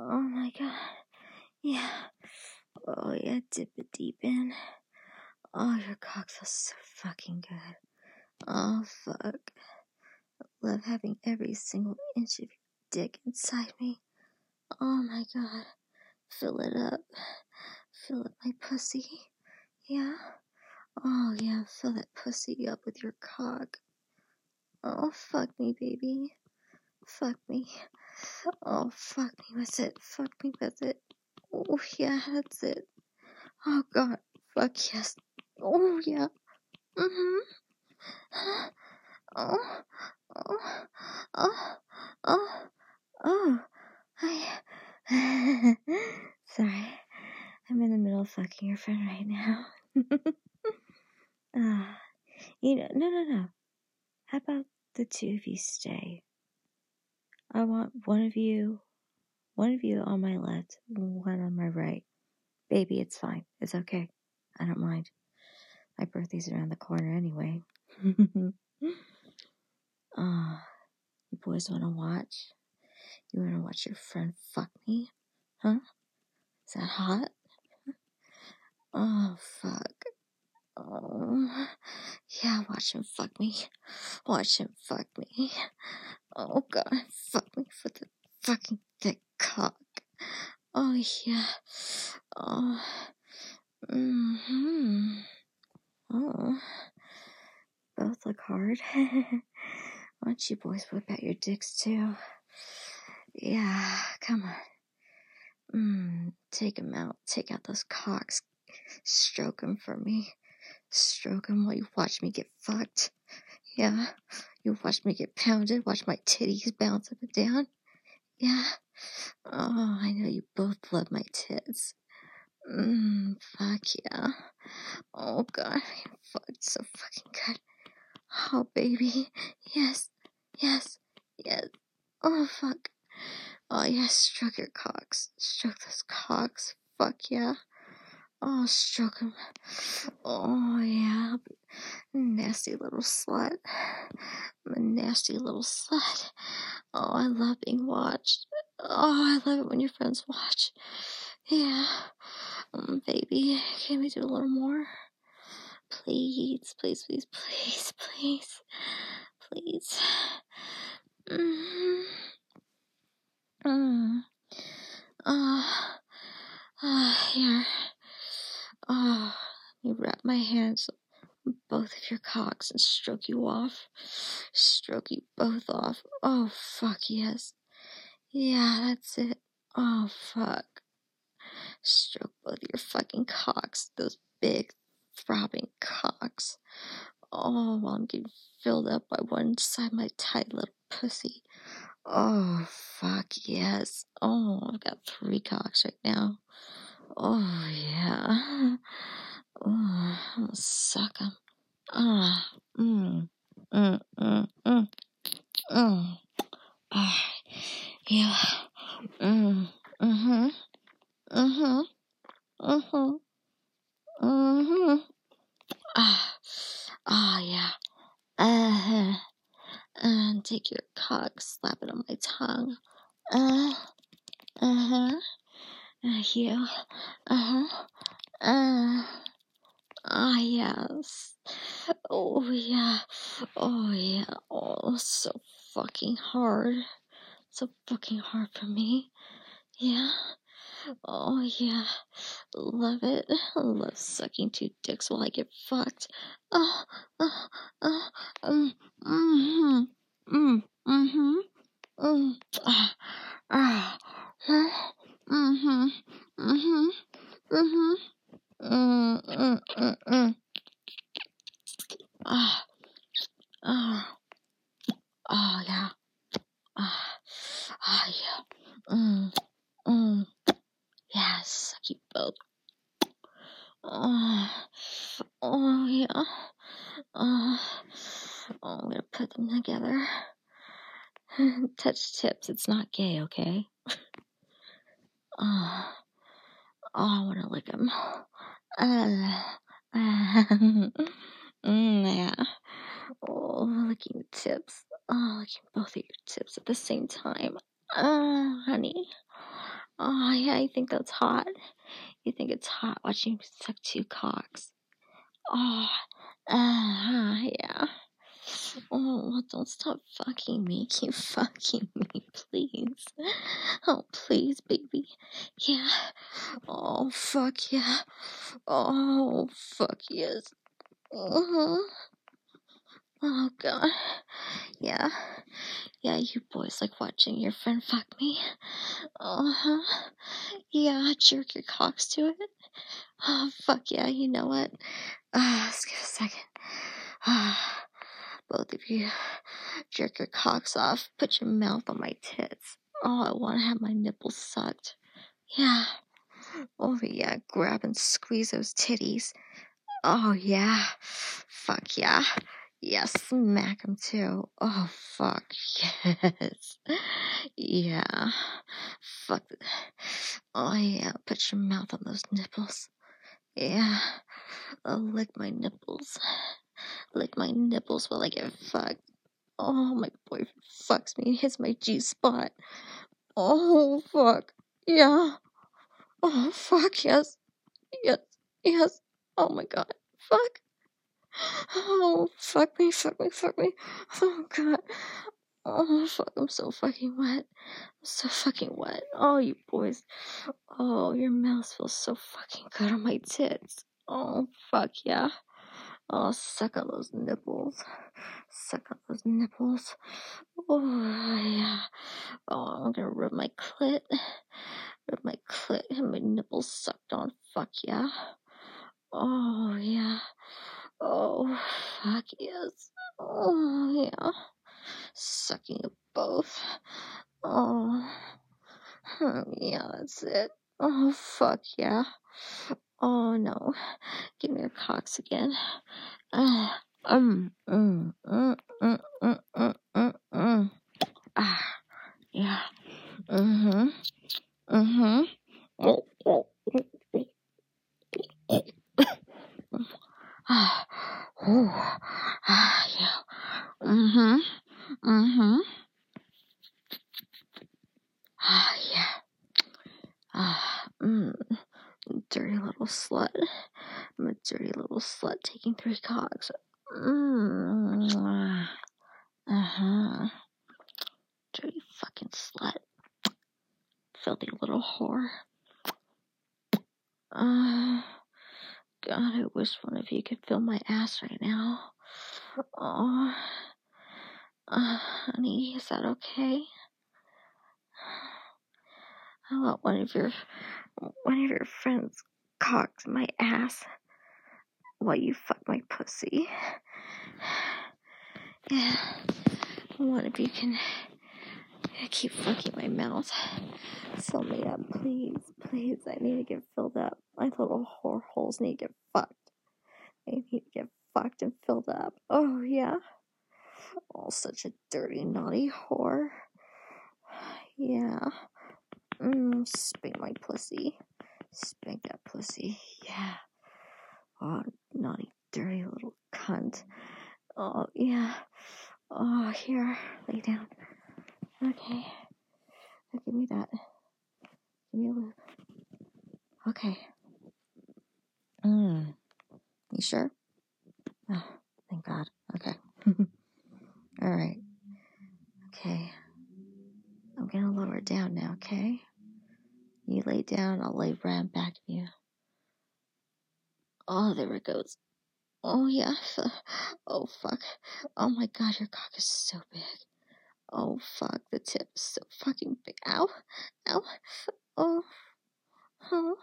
Oh my god. Yeah. Oh yeah, dip it deep in. Oh, your cock feels so fucking good. Oh fuck. Love having every single inch of your dick inside me. Oh my god. Fill it up. Fill up my pussy. Yeah? Oh yeah, fill that pussy up with your cock. Oh, fuck me, baby. Fuck me. Oh, fuck me with it. Fuck me with it. Oh, yeah, that's it. Oh, God. Fuck yes. Oh, yeah. Mm-hmm. Oh, oh, oh, oh, oh. Hi. Sorry. I'm in the middle of fucking your friend right now. No. How about the two of you stay? I want one of you on my left, one on my right. Baby, it's fine. It's okay. I don't mind. My birthday's around the corner anyway. You boys want to watch? You want to watch your friend fuck me? Huh? Is that hot? Oh, fuck. Oh, yeah, watch him fuck me. Watch him fuck me. Oh, God, fuck me for the fucking thick cock. Oh, yeah. Oh, Oh, both look hard. Why don't you boys whip out your dicks too? Yeah, come on. Take them out. Take out those cocks. Stroke them for me. Stroke them while you watch me get fucked. Yeah, you watch me get pounded. Watch my titties bounce up and down. Yeah. Oh, I know you both love my tits. Fuck yeah. Oh, God, I fucked so fucking good. Oh, baby. Yes. Oh, fuck. Oh, yes, stroke your cocks. Stroke those cocks. Fuck yeah. Oh, stroke them. Oh, yeah. Nasty little slut. I'm a nasty little slut. Oh, I love being watched. Oh, I love it when your friends watch. Yeah. Baby, can we do a little more? Please. Here. Oh, let me wrap my hands on both of your cocks and stroke you off. Stroke you both off. Oh, fuck yes. Yeah, that's it. Oh, fuck. Stroke both your fucking cocks. Those big, throbbing cocks. Oh, while I'm getting filled up by one side of my tight little pussy. Oh, fuck yes. Oh, I've got 3 cocks right now. Oh, yeah. Oh, I'm gonna suck them. Yeah. Yeah. Take your cock, slap it on my tongue. You. Yes. Oh, yeah. Oh, so fucking hard. So fucking hard for me. Yeah. Oh, yeah. Love it. I love sucking 2 dicks while I get fucked. Oh, yeah. Yeah. Yes, suck you both. Oh, yeah. I'm gonna put them together. Touch tips. It's not gay, okay? I wanna lick them. Yeah. Oh, licking the tips. Oh, licking both of your tips at the same time. Honey. Oh, yeah, you think that's hot? You think it's hot watching you suck 2 cocks? Oh, yeah. Oh, well, don't stop fucking me. Keep fucking me, please. Oh, please, baby. Yeah. Oh, fuck yeah. Oh, fuck yes. Uh-huh. Oh, God. Yeah. Yeah, you boys like watching your friend fuck me. Uh-huh. Yeah, jerk your cocks to it. Oh, fuck yeah, you know what? Let's give a second. Both of you, jerk your cocks off. Put your mouth on my tits. Oh, I want to have my nipples sucked. Yeah. Oh, yeah, grab and squeeze those titties. Oh, yeah. Fuck yeah. Yeah, smack them too. Oh, fuck. Yes. Yeah. Fuck. Oh, yeah. Put your mouth on those nipples. Yeah. Lick my nipples. Lick my nipples while I get fucked. Oh, my boyfriend fucks me and hits my G-spot. Oh, fuck. Yeah. Oh, fuck. Yes. Yes. Yes. Oh, my God. Fuck. Oh, fuck me. Oh, God. Oh, fuck. I'm so fucking wet. I'm so fucking wet. Oh, you boys. Oh, your mouth feels so fucking good on my tits. Oh, fuck yeah. Oh, suck on those nipples. Suck on those nipples. Oh, yeah. Oh, I'm gonna rub my clit. Rub my clit and my nipples sucked on. Fuck yeah. Oh, yeah. Oh, fuck yes. Oh, yeah. Sucking at both. Oh, yeah, that's it. Oh, fuck yeah. Oh, no. Give me your cocks again. Ah, yeah. Ah, yeah. Yeah. Dirty little slut. I'm a dirty little slut taking 3 cocks. Dirty fucking slut. Filthy little whore. God, I wish one of you could feel my ass right now. Oh, honey, is that okay? I want one of your friends cocks my ass while you fuck my pussy. Yeah, one of you can keep fucking my mouth. Fill me up, please. I need to get filled up. My little whore holes need to get fucked. They need to get fucked and filled up. Oh, yeah. Oh, such a dirty, naughty whore. Yeah. Spank my pussy. Spank that pussy. Yeah. Oh, naughty, dirty little cunt. Oh, yeah. Oh, here. Lay down. Okay. Give me that. Give me a lube. Okay. You sure? Oh, thank God. Okay. Alright. Okay. I'm gonna lower it down now, okay? You lay down, I'll lay right back of you. Oh, there it goes. Oh, yeah. Oh, fuck. Oh, my God, your cock is so big. Oh, fuck, the tip is so fucking big. Ow. Ow. Oh. Huh.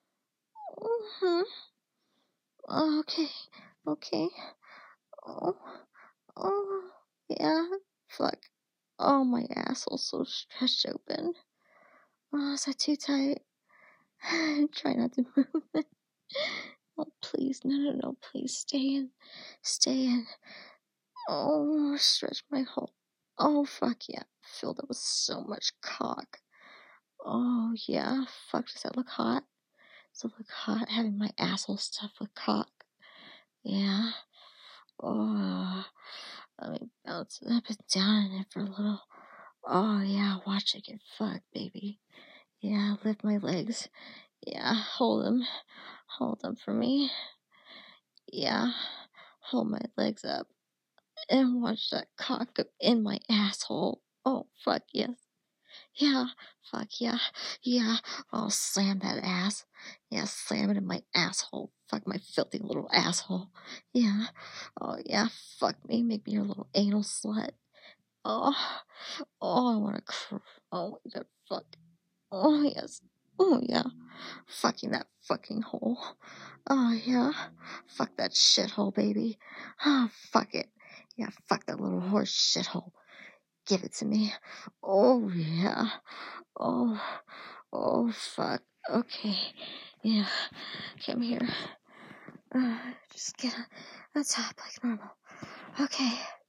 Okay. Okay. Oh. Oh. Yeah. Fuck. Oh, my asshole's so stretched open. Oh, is that too tight? Try not to move it. Oh, please. No. Please stay in. Oh, stretch my whole. Oh, fuck yeah. Filled up with so much cock. Oh, yeah. Fuck, does that look hot? Does it look hot having my asshole stuffed with cock? Yeah. Oh, let me bounce it up and down in it for a little. Oh, yeah. Watch it get fucked, baby. Yeah, lift my legs. Yeah, hold them. Hold them for me. Yeah, hold my legs up. And watch that cock go in my asshole. Oh, fuck yes. Yeah, fuck yeah. Yeah, I'll slam that ass. Yeah, slam it in my asshole. Fuck my filthy little asshole. Yeah. Oh, yeah, fuck me. Make me your little anal slut. Oh, I wanna oh my god, fuck. Oh, yes. Oh, yeah. Fucking that fucking hole. Oh, yeah. Fuck that shithole, baby. Oh, fuck it. Yeah, fuck that little horse shithole. Give it to me. Oh, yeah. Oh, fuck. Okay. Yeah. Come here. Just get on the top like normal. Okay.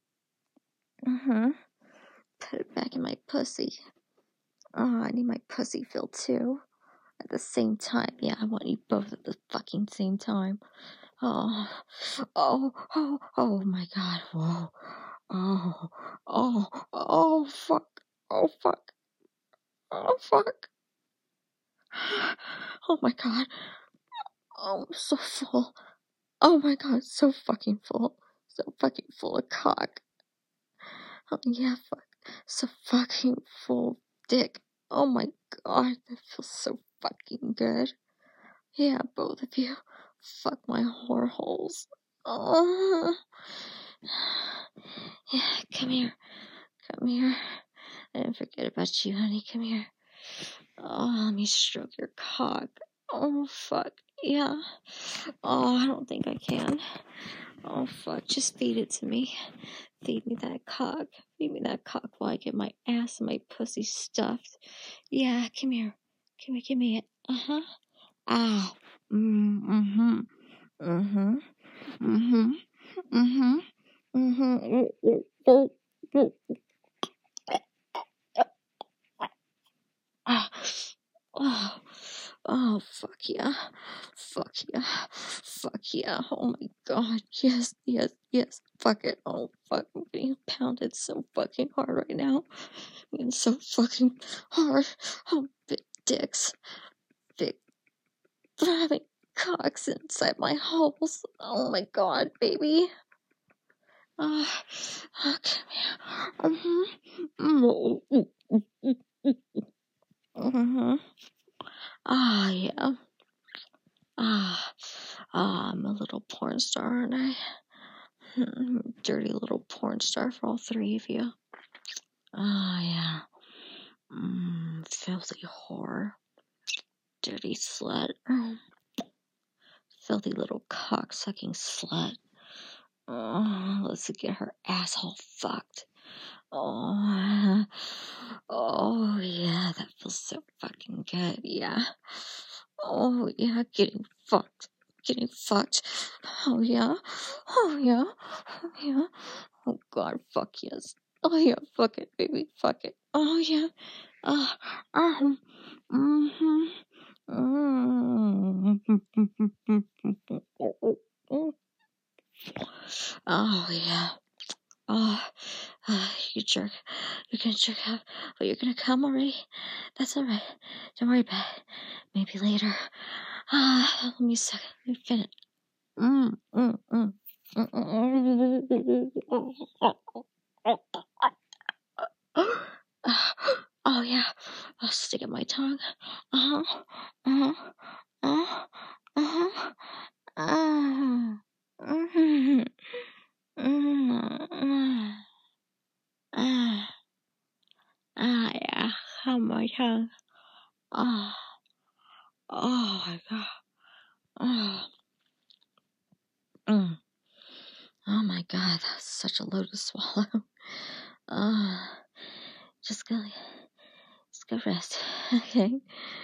Put it back in my pussy. Oh, I need my pussy filled too. At the same time. Yeah, I want you both at the fucking same time. Oh my god. Whoa. Fuck. Oh, fuck. Oh, fuck. Oh my god. Oh, I'm so full. Oh my god, so fucking full. So fucking full of cock. Oh yeah, fuck. So fucking full dick. Oh my god, that feels so fucking good. Yeah, both of you. Fuck my whore holes. Oh. Yeah, come here. Come here. I didn't forget about you, honey. Come here. Oh, let me stroke your cock. Oh, fuck. Yeah. Oh, I don't think I can. Oh, fuck. Just feed it to me. Feed me that cock. Feed me that cock while I get my ass and my pussy stuffed. Yeah, come here. Give me it. Uh-huh. Ow. Mm-hmm. Mm-hmm. Mm-hmm. Mm-hmm. Mm-hmm. Oh, fuck yeah. Fuck yeah. Fuck yeah. Oh my god. Yes. Fuck it. Oh, fuck. I'm getting pounded so fucking hard right now. I'm getting so fucking hard. Oh, big dicks. Big throbbing cocks inside my holes. Oh my god, baby. Come here. Yeah. I'm a little porn star, aren't I? Dirty little porn star for all three of you. Yeah. Filthy whore. Dirty slut. Filthy little cock-sucking slut. Let's get her asshole fucked. Oh, yeah, that feels so fucking good, yeah. Oh, yeah, getting fucked. Oh, yeah. Oh, God, fuck yes. Oh, yeah, fuck it, baby, fuck it. Oh, yeah. Oh, yeah. You jerk. You're gonna jerk out. But you're gonna come already? That's alright. Don't worry about it. Maybe later. Let me suck. Let me finish. Oh yeah. I'll stick at my tongue. Yeah. On my tongue. Oh my god. Oh my god, that's such a load to swallow. Just go rest, okay?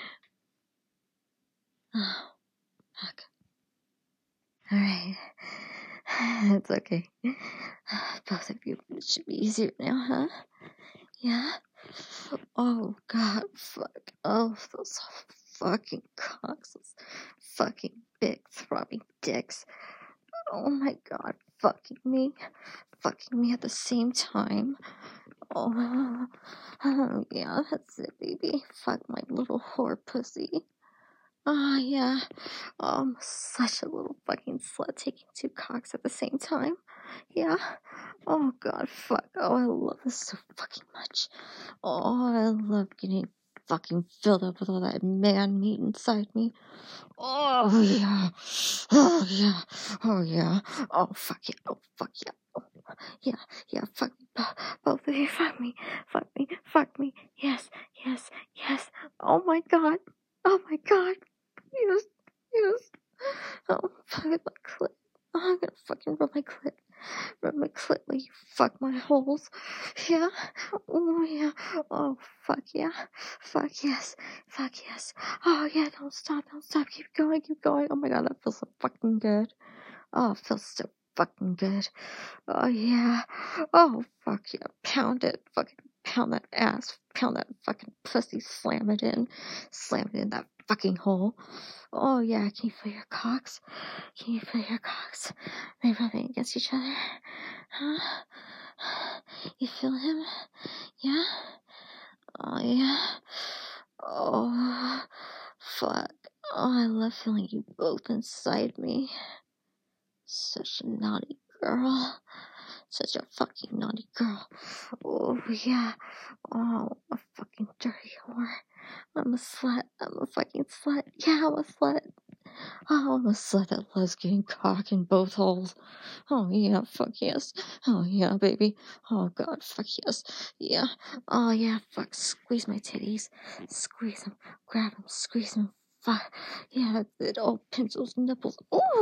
Oh, fuck. Alright. It's okay. Both of you, it should be easier now, huh? Yeah? Oh god, fuck. Oh, those fucking cocks. Those fucking big throbbing dicks. Oh my god, fucking me at the same time. Oh, yeah, that's it, baby. Fuck my little whore pussy. Oh, yeah. Oh, I'm such a little fucking slut taking two cocks at the same time. Yeah. Oh, God, fuck. Oh, I love this so fucking much. Oh, I love getting fucking filled up with all that man meat inside me. Oh, yeah. Oh, yeah. Oh, yeah. Oh, fuck yeah. Oh, fuck yeah. Oh, yeah. Yeah, fuck me. Both of you, fuck me. Fuck me. Fuck me. Yes. Yes. Yes. Oh, my God. Oh, my God. Yes. Yes. Oh, fuck my clit. Oh, I'm gonna fucking rub my clit. Rub my clit while you fuck my holes. Yeah. Oh, yeah. Oh, fuck yeah. Fuck yes. Fuck yes. Oh, yeah. Don't stop. Don't stop. Keep going. Keep going. Oh, my God. That feels so fucking good. Oh, it feels so fucking good. Oh, yeah. Oh, fuck yeah. Pound it. Fucking pound that ass. Pound that fucking pussy. Slam it in. Slam it in that fucking hole. Oh, yeah. Can you feel your cocks? Can you feel your cocks? They rubbing against each other. Huh? You feel him? Yeah? Oh, yeah. Oh, fuck. Oh, I love feeling you both inside me. Such a naughty girl. Such a fucking naughty girl. Oh, yeah. Oh, I'm a fucking dirty whore. I'm a slut. I'm a fucking slut. Yeah, I'm a slut. Oh, I'm a slut that loves getting cock in both holes. Oh, yeah, fuck yes. Oh, yeah, baby. Oh, God, fuck yes. Yeah. Oh, yeah, fuck. Squeeze my titties. Squeeze them. Grab them. Squeeze them. Fuck. Yeah, that's it. Oh, pinch those nipples.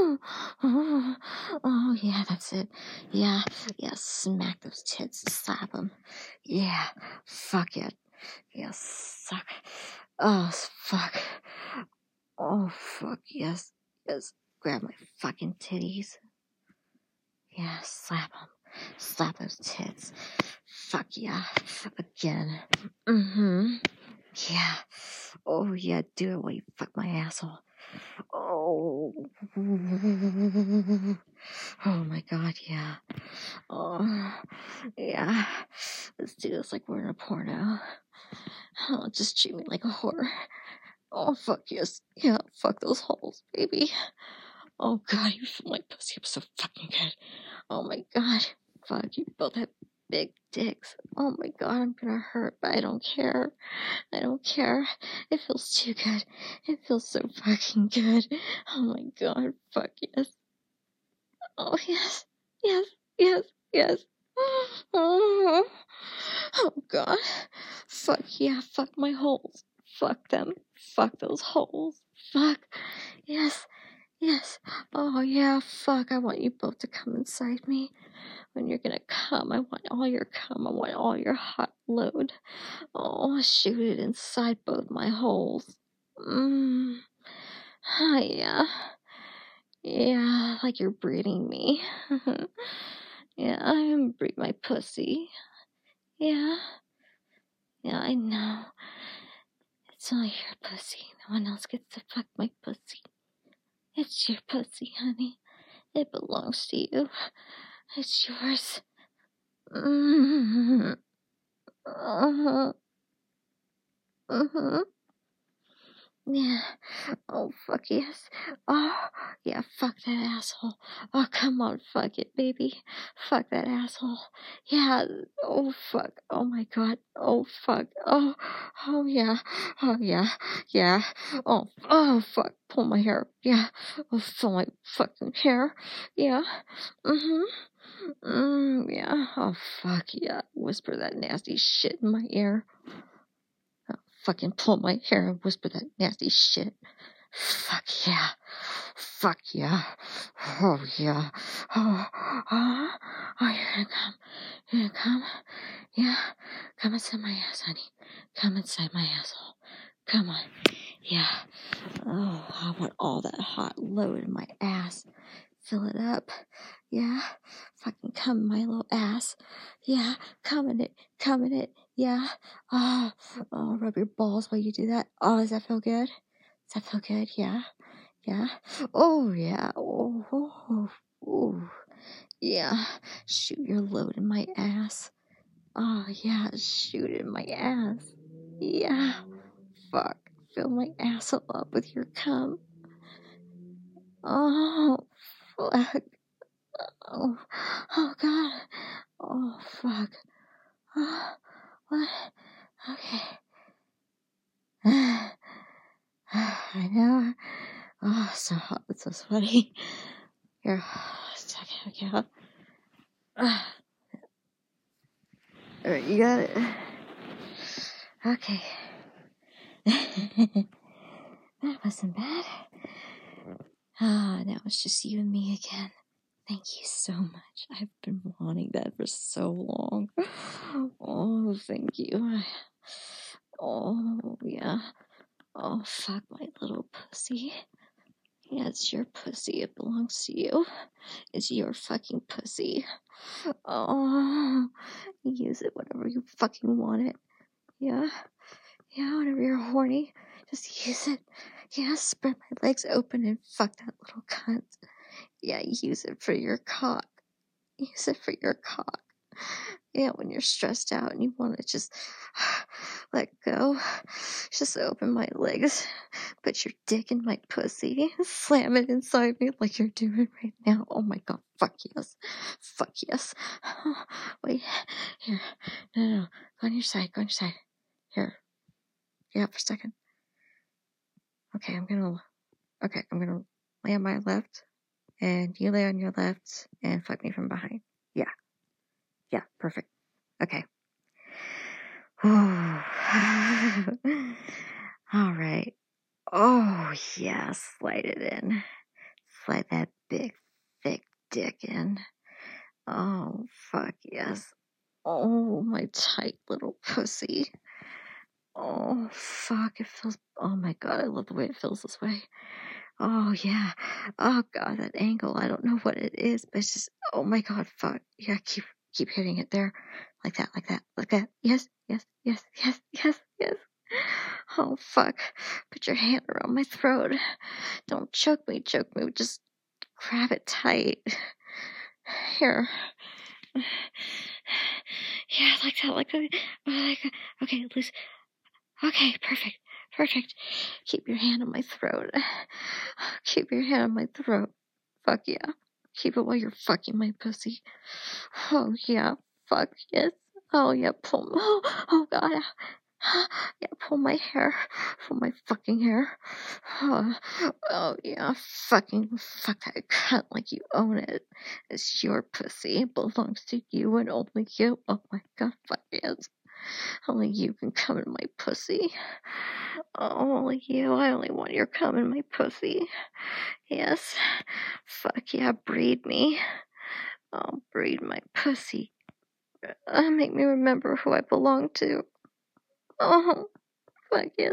Oh, yeah, that's it. Yeah, yeah, smack those tits. Slap them. Yeah, fuck it. Yeah, suck. Oh, fuck. Oh, fuck, yes. Yes. Grab my fucking titties. Yeah, slap them. Slap those tits. Fuck yeah. Again. Mm-hmm. Yeah. Oh, yeah, do it while you fuck my asshole. Oh. Oh, my God, yeah. Oh, yeah. Let's do this like we're in a porno. Oh, just treat me like a whore. Oh, fuck yes. Yeah, fuck those holes, baby. Oh, God, you fill my pussy up so fucking good. Oh, my God. Fuck, you both have big dicks. Oh, my God, I'm gonna hurt, but I don't care. I don't care. It feels too good. It feels so fucking good. Oh, my God. Fuck, yes. Oh, yes. Yes. Yes. Yes. Oh, God. Fuck, yeah. Fuck my holes. Fuck them. Fuck those holes. Fuck. Yes. Yes. Oh, yeah, fuck. I want you both to come inside me. When you're gonna come, I want all your cum. I want all your hot load. Oh, shoot it inside both my holes. Yeah. Yeah, like you're breeding me. Yeah, I'm breed my pussy. Yeah. Yeah, I know. It's all your pussy. No one else gets to fuck my pussy. It's your pussy, honey. It belongs to you. It's yours. Mm-hmm. Uh-huh. Mm-hmm. Yeah. Oh, fuck yes. Oh, yeah, fuck that asshole. Oh, come on, fuck it, baby. Fuck that asshole. Yeah. Oh, fuck. Oh, my God. Oh, fuck. Oh, yeah. Oh, yeah. Yeah. Oh, fuck. Pull my hair. Yeah. Oh, pull my fucking hair. Yeah. Yeah. Oh, fuck yeah. Whisper that nasty shit in my ear. Fucking pull my hair and whisper that nasty shit. Fuck yeah. Fuck yeah. Oh yeah. Oh, you're gonna come. You're gonna come. Yeah. Come inside my ass, honey. Come inside my asshole. Come on. Yeah. Oh, I want all that hot load in my ass. Fill it up. Yeah. Fucking come in my little ass. Yeah. Come in it. Come in it. Yeah. Oh, rub your balls while you do that. Oh, does that feel good? Does that feel good? Yeah. Yeah. Oh, yeah. Oh. Yeah. Shoot your load in my ass. Oh, yeah, shoot in my ass. Yeah. Fuck. Fill my asshole up with your cum. Oh, fuck. Oh, oh God. Oh, fuck. Oh, what? Okay. I know. Oh, so hot. It's so sweaty. Here. Okay. Alright, you got it. Okay. That wasn't bad. Now it's just you and me again. Thank you so much. I've been wanting that for so long. Oh, thank you. Oh, yeah. Oh, fuck my little pussy. Yeah, it's your pussy. It belongs to you. It's your fucking pussy. Oh, use it whenever you fucking want it. Yeah? Yeah, whenever you're horny, just use it. Yeah, spread my legs open and fuck that little cunt. Yeah, use it for your cock. Use it for your cock. Yeah, when you're stressed out and you want to just let go, just open my legs, put your dick in my pussy, slam it inside me like you're doing right now. Oh my God, fuck yes. Fuck yes. Wait, here. No. Go on your side. Here. Yeah, for a second. Okay, I'm gonna lay on my left, and you lay on your left, and fuck me from behind. Yeah, perfect. Okay. All right. Oh, yeah, slide it in. Slide that big, thick dick in. Oh, fuck yes. Oh, my tight little pussy. Oh, fuck, it feels, oh my God, I love the way it feels this way. Oh, yeah. Oh, God, that angle, I don't know what it is, but it's just, oh my God, fuck. Yeah, keep hitting it there. Like that. Yes. Oh, fuck. Put your hand around my throat. Don't choke me. Just grab it tight. Here. Yeah, like that. Okay, loose. Okay, perfect. Keep your hand on my throat. Fuck yeah. Keep it while you're fucking my pussy. Oh yeah. Fuck yes. Oh yeah. Pull. Oh God. Yeah. Pull my hair. Pull my fucking hair. Oh yeah. Fuck that cunt like you own it. It's your pussy. It belongs to you and only you. Oh my God. Fuck yes. Only you can come in my pussy. Only you. I only want your cum in my pussy. Yes. Fuck yeah, breed me. Oh, breed my pussy. Make me remember who I belong to. Oh, fuck yes.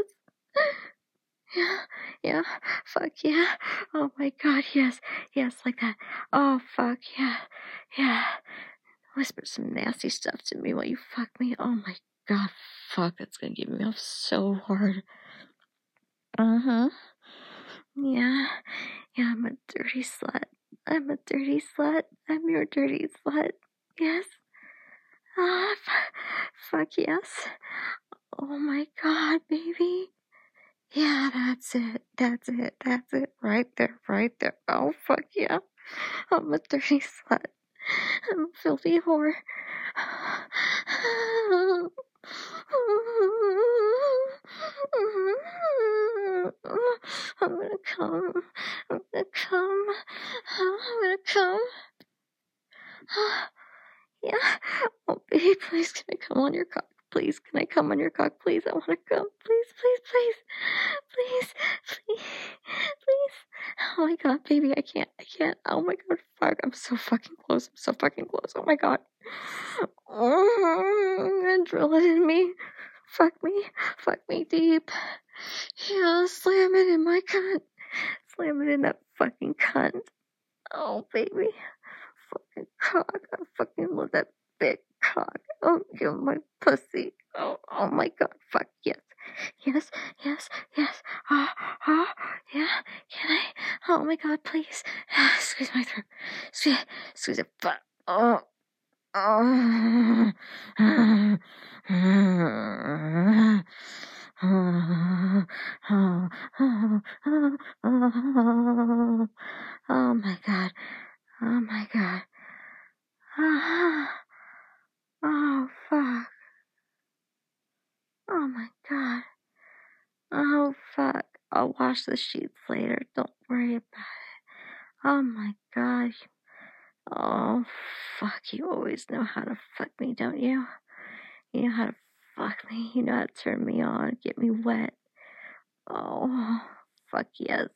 Yeah, fuck yeah. Oh my God, yes, like that. Oh, fuck yeah. Whisper some nasty stuff to me while you fuck me. Oh my God, fuck, that's gonna get me off so hard. Uh-huh. Yeah, I'm a dirty slut. I'm your dirty slut. Yes. Ah, fuck yes. Oh my God, baby. Yeah, that's it. Right there. Oh, fuck yeah. I'm a dirty slut. I'm a filthy whore. I'm gonna come. Yeah. Oh, baby, please, can I come on your cock? Please, can I come on your cock? Please, I want to come. Please. Oh my God, baby, I can't. Oh my God, fuck, I'm so fucking close. Oh my God. And drill it in me. Fuck me deep. Yeah, slam it in my cunt. Slam it in that fucking cunt. Oh, baby. Fucking cock. I fucking love that big cock. Oh, give my pussy. Oh my God. Fuck yes. Yeah. Can I? Oh my God, please. Squeeze my throat. Squeeze it. Fuck. Oh. Oh, oh my God. Oh my God. Oh, fuck. Oh my God. Oh, fuck. I'll wash the sheets later. Don't worry about it. Oh my God. Oh, fuck. You always know how to fuck me, don't you? You know how to fuck me. You know how to turn me on, get me wet. Oh, fuck yes.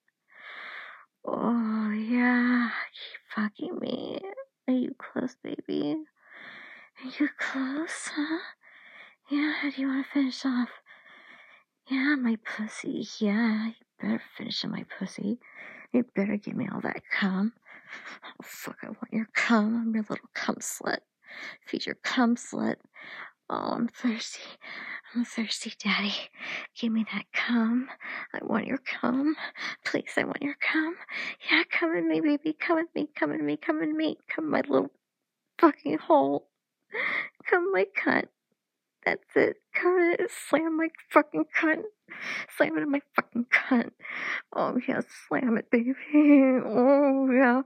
Oh, yeah. Keep fucking me. Are you close, baby? Are you close, huh? Yeah, how do you want to finish off? Yeah, my pussy. Yeah, you better finish on my pussy. You better give me all that cum. Oh, fuck, I want your cum. I'm your little cum slut. Feed your cum slut. Oh, I'm thirsty. I'm thirsty, Daddy. Give me that cum. I want your cum. Please, I want your cum. Yeah, come in me, baby. Come in me. Come in me. Come in me. Come in my little fucking hole. Come in my cunt. That's it. Come in it. Slam my fucking cunt. Slam it in my fucking cunt. Oh, yeah. Slam it, baby. Oh, yeah.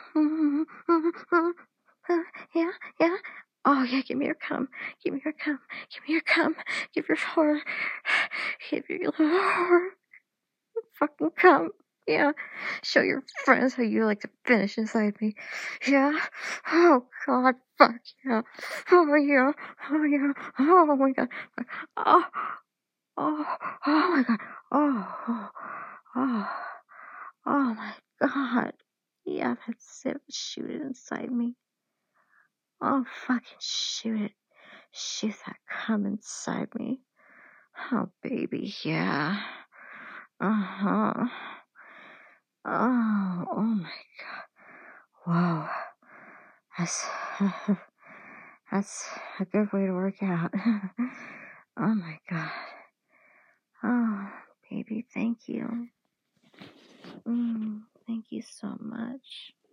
Yeah, yeah. Oh, yeah, give me your cum. Give me your cum. Give me your cum. Give your whore. Give your little whore. Fucking cum. Yeah. Show your friends how you like to finish inside me. Yeah. Oh, God. Fuck yeah. Oh, yeah. Oh, yeah. Oh, my God. Oh. Oh. Oh, my God. Oh. Oh. Oh. Oh, my God. Yeah, that's it. Shoot it inside me. Oh, fucking shoot it. Shoot that cum inside me. Oh, baby, yeah. Uh-huh. Oh my God. Whoa. That's, that's a good way to work out. Oh my God. Oh, baby, thank you. Thank you so much.